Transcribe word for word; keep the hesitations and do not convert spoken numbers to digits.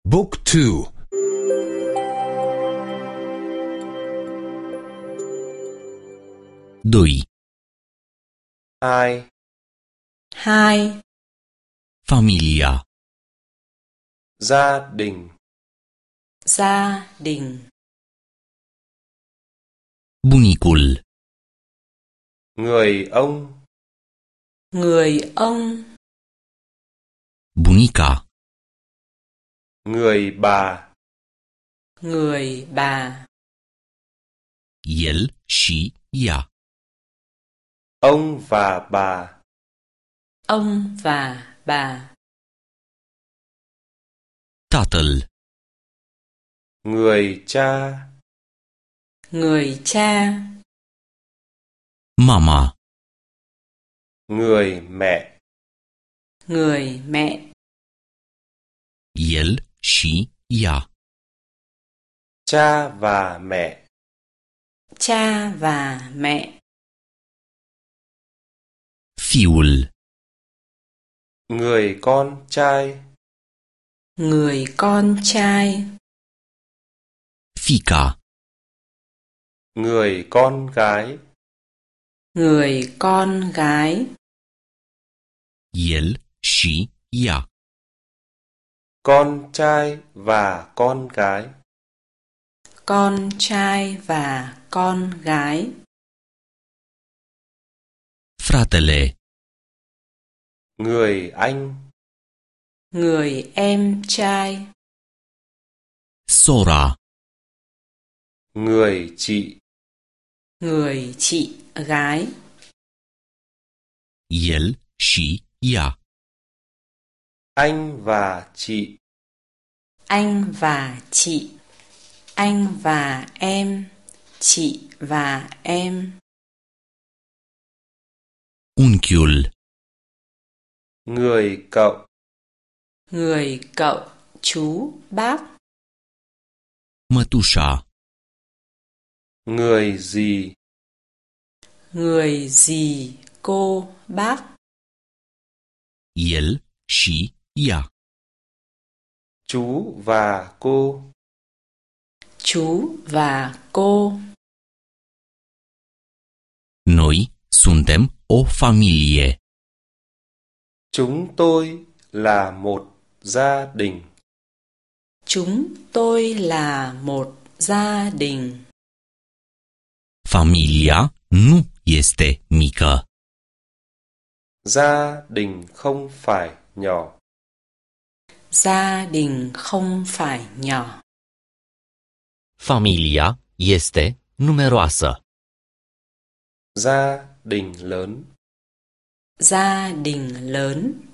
Book two. doi. Hai. Hai. Familia. Gia đình. Gia đình. Bunicul. Người ông. Người ông. Bunica. Người bà. Người bà. El și ea. Ông và bà. Ông và bà. Tatăl. Người cha. Người cha. Mama. Người mẹ. Người mẹ. El și ea. Cha và mẹ. Cha và mẹ. Fiul. Người con trai. Người con trai. Fica. Người con gái. Người con gái. El și ea. Con trai và con gái. Con trai và con gái. Fratele. Người anh. Người em trai. Sora. Người chị. Người chị gái. El și ea. Anh và chị. Anh và chị. Anh và em. Chị và em. Unchiul. Người cậu. Người cậu, chú, bác. Mătușa. Người dì. Người dì, cô, bác. El și ea. Chú và cô. Chú và cô. Noi suntem o familie. Chúng tôi là một gia đình. Chúng tôi là một gia đình. Familia nu este mică. Gia đình không phải nhỏ. Gia đình không phải nhỏ. Familia este numeroasă. Gia đình lớn. Gia đình lớn.